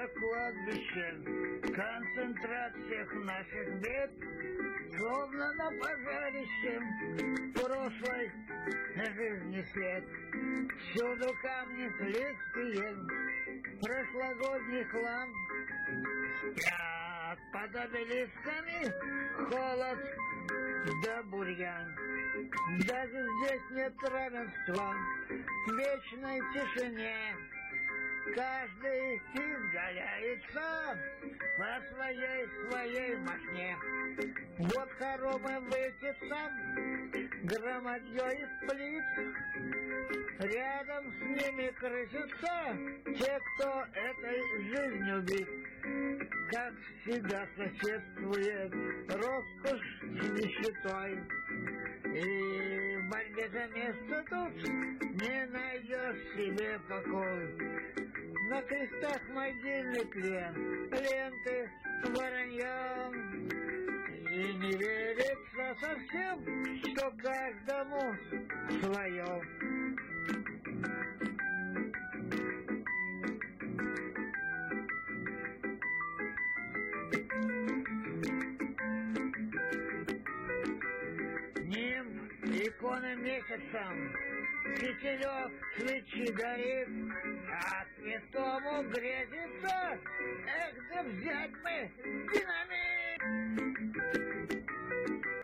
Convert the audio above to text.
это кладбище, концентрат всех наших бед, словно на пожарище прошлой жизни свет. Всюду камни слизкие, прошлогодний хлам, спят под обелисками холод да бурьян. Даже здесь нет равенства в вечной тишине. Каждый изгаляется по своей машине. Вот хоромы высится громадье из плит. Рядом с ними крысятся те, кто этой жизнью бит. Как всегда соседствует роскошь с нищетой. И в борьбе за место тут не найдешь себе покой. На крестах могильный тлен, ленты вороньем. И не верится совсем, что каждому свое. Ним иконы месяцем, фитилек свечи горит, а святому грезится, эх, да взять бы динамит!